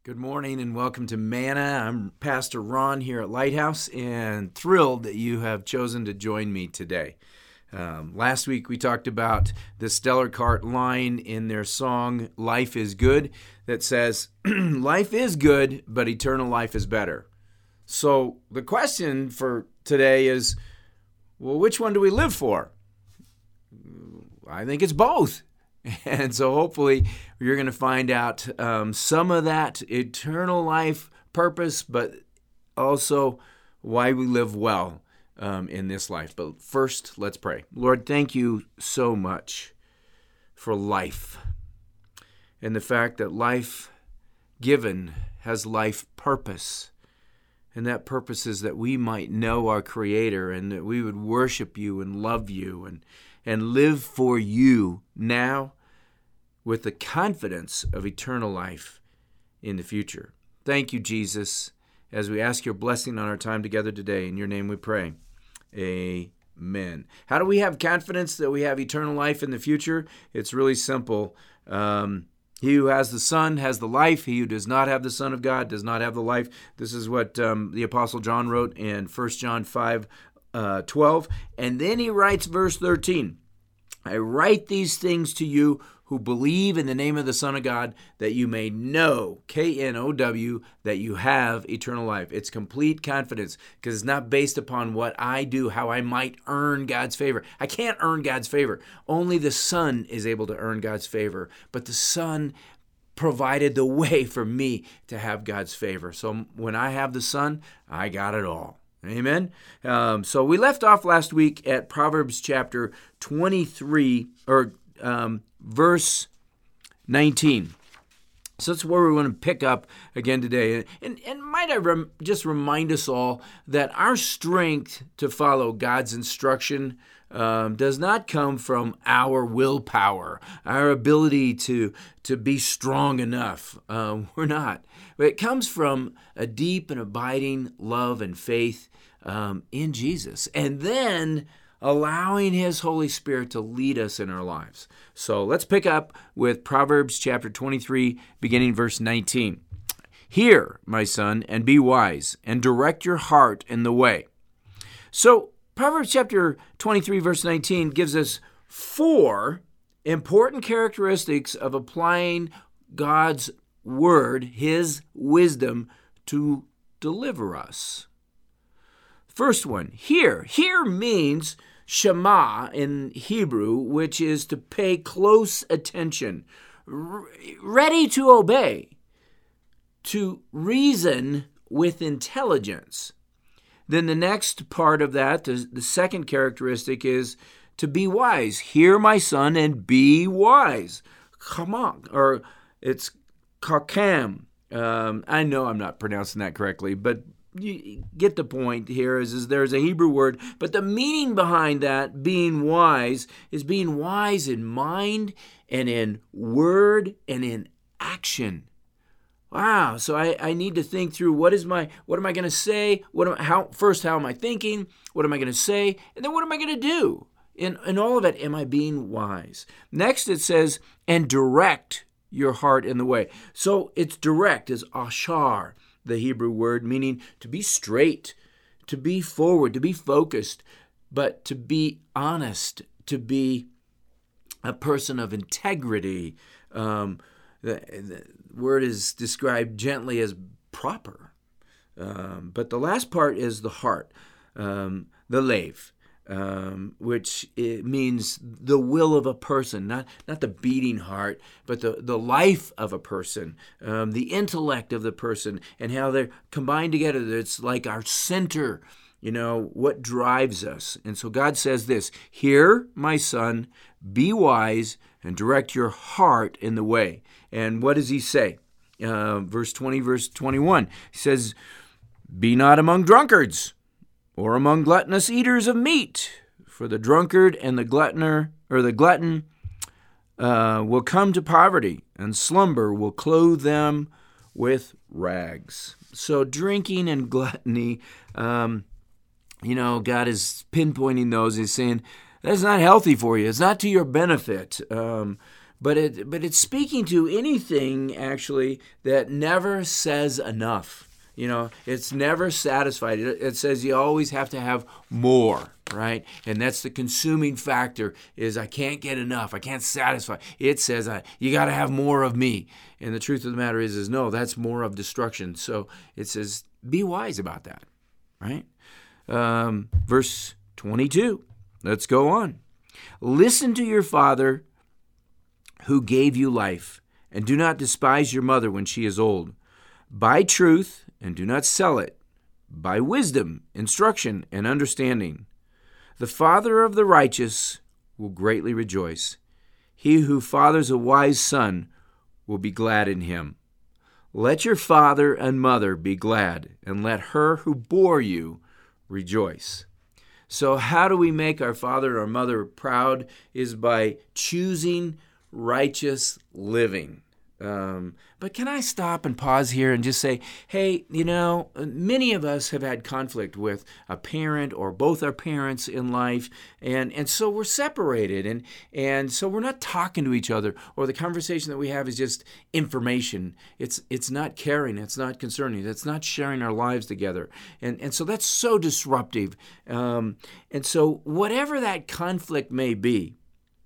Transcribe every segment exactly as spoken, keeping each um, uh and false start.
Good morning and welcome to Manna. I'm Pastor Ron here at Lighthouse and thrilled that you have chosen to join me today. Um, last week we talked about the Stellar Cart line in their song, Life is Good, that says, life is good, but eternal life is better. So the question for today is, well, which one do we live for? I think it's both. And so hopefully you're going to find out um, some of that eternal life purpose, but also why we live well um, in this life. But first, let's pray. Lord, thank you so much for life and the fact that life given has life purpose. And that purpose is that we might know our Creator and that we would worship you and love you and, and live for you now with the confidence of eternal life in the future. Thank you, Jesus, as we ask your blessing on our time together today. In your name we pray. Amen. How do we have confidence that we have eternal life in the future? It's really simple. Um, he who has the Son has the life. He who does not have the Son of God does not have the life. This is what um, the Apostle John wrote in First John five twelve. And then he writes verse thirteen. I write these things to you who believe in the name of the Son of God, that you may know, K N O W, that you have eternal life. It's complete confidence because it's not based upon what I do, how I might earn God's favor. I can't earn God's favor. Only the Son is able to earn God's favor, but the Son provided the way for me to have God's favor. So when I have the Son, I got it all. Amen. Um, so we left off last week at Proverbs chapter twenty-three, or um, verse nineteen. So that's where we want to pick up again today. And, and might I rem- just remind us all that our strength to follow God's instruction um, does not come from our willpower, our ability to, to be strong enough. Um, we're not. But it comes from a deep and abiding love and faith um, in Jesus. And then allowing his Holy Spirit to lead us in our lives. So let's pick up with Proverbs chapter twenty-three, beginning verse nineteen. Hear, my son, and be wise, and direct your heart in the way. So Proverbs chapter twenty-three, verse nineteen gives us four important characteristics of applying God's word, his wisdom, to deliver us. First one, hear. Hear means Shema in Hebrew, which is to pay close attention, r- ready to obey, to reason with intelligence. Then the next part of that, the, the second characteristic, is to be wise. Hear, my son, and be wise. Come on, or it's kakam. Um, I know I'm not pronouncing that correctly, but you get the point here is, is there's a Hebrew word, but the meaning behind that, being wise, is being wise in mind and in word and in action. Wow, so I, I need to think through what is my what am I going to say? What am, how first how am I thinking? What am I going to say? And then what am I going to do? In in all of it, am I being wise? Next it says, and direct your heart in the way. So it's direct, is ashar, the Hebrew word, meaning to be straight, to be forward, to be focused, but to be honest, to be a person of integrity. Um, the, the word is described gently as proper. Um, but the last part is the heart, um, the lev. Um, which it means the will of a person, not not the beating heart, but the, the life of a person, um, the intellect of the person, and how they're combined together. It's like our center, you know, what drives us. And so God says this, hear, my son, be wise, and direct your heart in the way. And what does he say? Uh, verse twenty, verse twenty-one, he says, be not among drunkards, or among gluttonous eaters of meat, for the drunkard and the gluttoner, or the glutton, uh, will come to poverty, and slumber will clothe them with rags. So drinking and gluttony, um, you know, God is pinpointing those. He's saying, that's not healthy for you. It's not to your benefit. Um, But it but it's speaking to anything actually that never says enough. You know, it's never satisfied. It, it says you always have to have more, right? And that's the consuming factor, is I can't get enough. I can't satisfy. It says I, you got to have more of me. And the truth of the matter is, is no, that's more of destruction. So it says, be wise about that, right? Um, verse twenty-two, let's go on. Listen to your father who gave you life, and do not despise your mother when she is old. Buy truth and do not sell it. Buy wisdom, instruction, and understanding. The father of the righteous will greatly rejoice. He who fathers a wise son will be glad in him. Let your father and mother be glad, and let her who bore you rejoice. So how do we make our father or mother proud? Is by choosing righteous living. Um, but can I stop and pause here and just say, hey, you know, many of us have had conflict with a parent or both our parents in life, and, and so we're separated, and, and so we're not talking to each other, or the conversation that we have is just information. It's it's not caring, it's not concerning, it's not sharing our lives together, and, and so that's so disruptive. Um, and so whatever that conflict may be,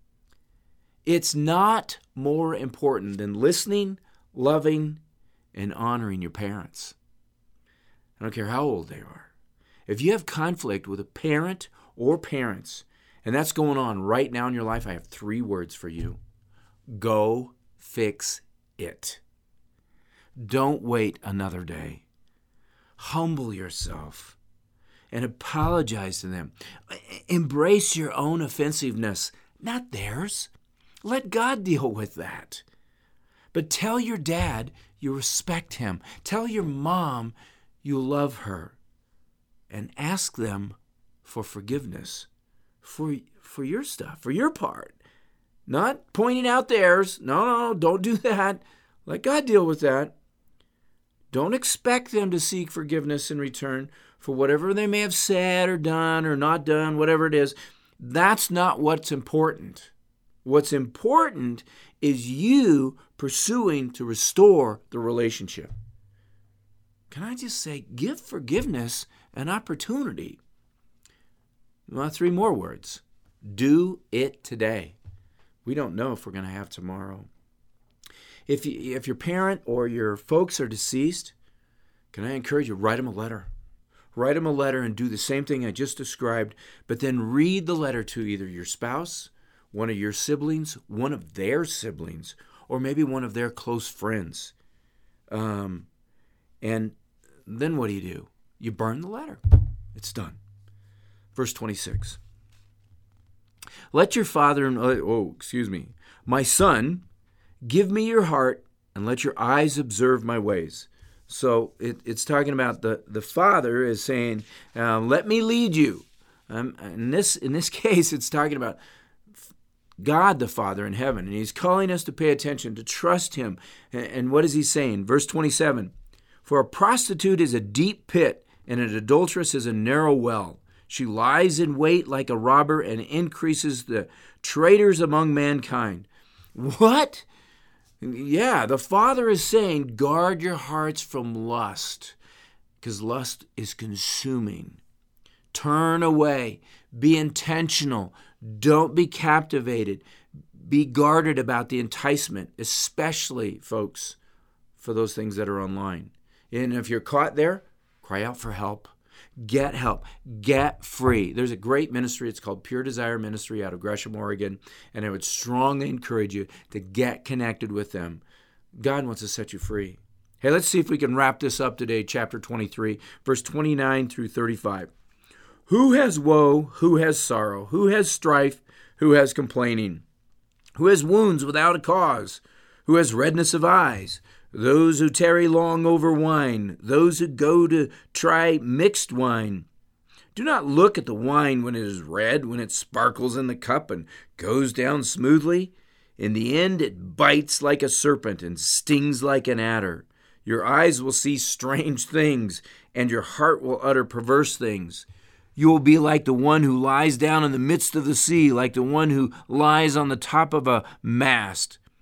it's not more important than listening, loving, and honoring your parents. I don't care how old they are. If you have conflict with a parent or parents, and that's going on right now in your life, I have three words for you. Go fix it. Don't wait another day. Humble yourself and apologize to them. Embrace your own offensiveness, not theirs. Let God deal with that. But tell your dad you respect him. Tell your mom you love her. And ask them for forgiveness for, for your stuff, for your part. Not pointing out theirs. No, no, no, don't do that. Let God deal with that. Don't expect them to seek forgiveness in return for whatever they may have said or done or not done, whatever it is. That's not what's important. What's important is you pursuing to restore the relationship. Can I just say, give forgiveness an opportunity? Well, three more words. Do it today. We don't know if we're going to have tomorrow. If you, if your parent or your folks are deceased, can I encourage you, write them a letter. Write them a letter and do the same thing I just described, but then read the letter to either your spouse, one of your siblings, one of their siblings, or maybe one of their close friends. Um, and then what do you do? You burn the letter. It's done. Verse twenty-six. Let your father, and oh, excuse me, my son, give me your heart and let your eyes observe my ways. So it, it's talking about the, the father is saying, uh, let me lead you. Um, in this in this case, it's talking about God the Father in heaven, and he's calling us to pay attention, to trust him. And what is he saying? Verse twenty-seven, for a prostitute is a deep pit, and an adulteress is a narrow well. She lies in wait like a robber and increases the traitors among mankind. What? Yeah, the Father is saying, guard your hearts from lust, because lust is consuming. Turn away. Be intentional. Don't be captivated. Be guarded about the enticement, especially, folks, for those things that are online. And if you're caught there, cry out for help. Get help. Get free. There's a great ministry. It's called Pure Desire Ministry out of Gresham, Oregon, and I would strongly encourage you to get connected with them. God wants to set you free. Hey, let's see if we can wrap this up today, chapter twenty-three, verse twenty-nine through thirty-five. Who has woe? Who has sorrow? Who has strife? Who has complaining? Who has wounds without a cause? Who has redness of eyes? Those who tarry long over wine, those who go to try mixed wine. Do not look at the wine when it is red, when it sparkles in the cup and goes down smoothly. In the end it bites like a serpent and stings like an adder. Your eyes will see strange things, and your heart will utter perverse things. You will be like the one who lies down in the midst of the sea, like the one who lies on the top of a mast.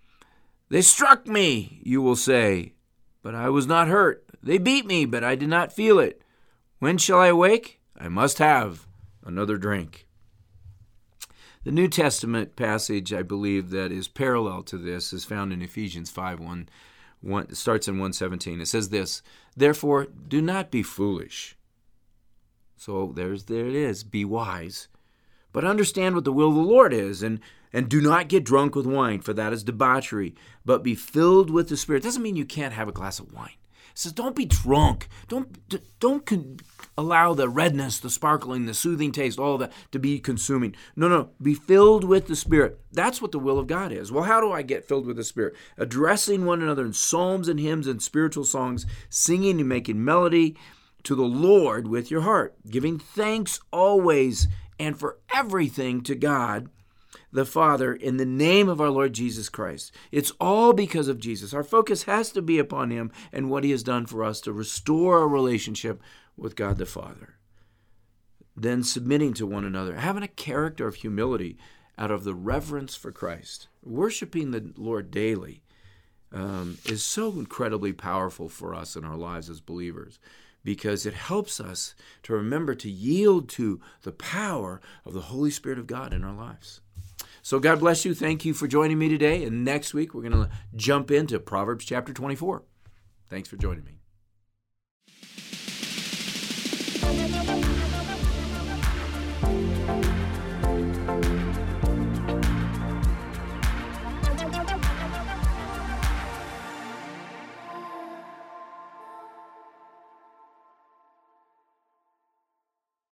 They struck me, you will say, but I was not hurt. They beat me, but I did not feel it. When shall I awake? I must have another drink. The New Testament passage, I believe, that is parallel to this is found in Ephesians five one. One, it starts in one seventeen. It says this, therefore, do not be foolish. So there's there it is, be wise. But understand what the will of the Lord is, and, and do not get drunk with wine, for that is debauchery, but be filled with the Spirit. It doesn't mean you can't have a glass of wine. It says don't be drunk. Don't, don't con- allow the redness, the sparkling, the soothing taste, all of that to be consuming. No, no, be filled with the Spirit. That's what the will of God is. Well, how do I get filled with the Spirit? Addressing one another in psalms and hymns and spiritual songs, singing and making melody to the Lord with your heart, giving thanks always and for everything to God the Father in the name of our Lord Jesus Christ. It's all because of Jesus. Our focus has to be upon him and what he has done for us to restore our relationship with God the Father. Then submitting to one another, having a character of humility out of the reverence for Christ. Worshiping the Lord daily um, is so incredibly powerful for us in our lives as believers, because it helps us to remember to yield to the power of the Holy Spirit of God in our lives. So God bless you. Thank you for joining me today. And next week, we're going to jump into Proverbs chapter twenty-four. Thanks for joining me.